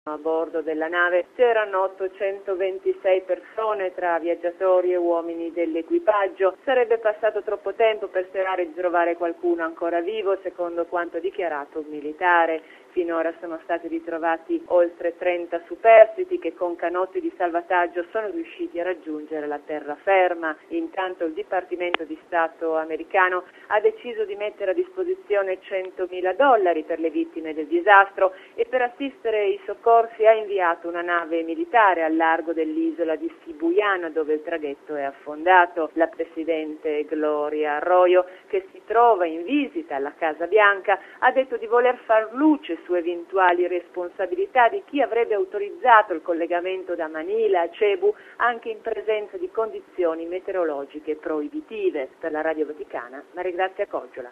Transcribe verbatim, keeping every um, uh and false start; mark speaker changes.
Speaker 1: A bordo della nave c'erano ottocentoventisei persone tra viaggiatori e uomini dell'equipaggio. Sarebbe passato troppo tempo per sperare di trovare qualcuno ancora vivo, secondo quanto dichiarato un militare. Finora sono stati ritrovati oltre trenta superstiti che con canotti di salvataggio sono riusciti a raggiungere la terraferma. Intanto il Dipartimento di Stato americano ha deciso di mettere a disposizione centomila dollari per le vittime del disastro e per assistere i soccorsi ha inviato una nave militare al largo dell'isola di Sibuyana, dove il traghetto è affondato. La Presidente Gloria Arroyo, che si trova in visita alla Casa Bianca, ha detto di voler far luce su eventuali responsabilità di chi avrebbe autorizzato il collegamento da Manila a Cebu anche in presenza di condizioni meteorologiche proibitive. Per la Radio Vaticana, Maria Grazia Coggiola.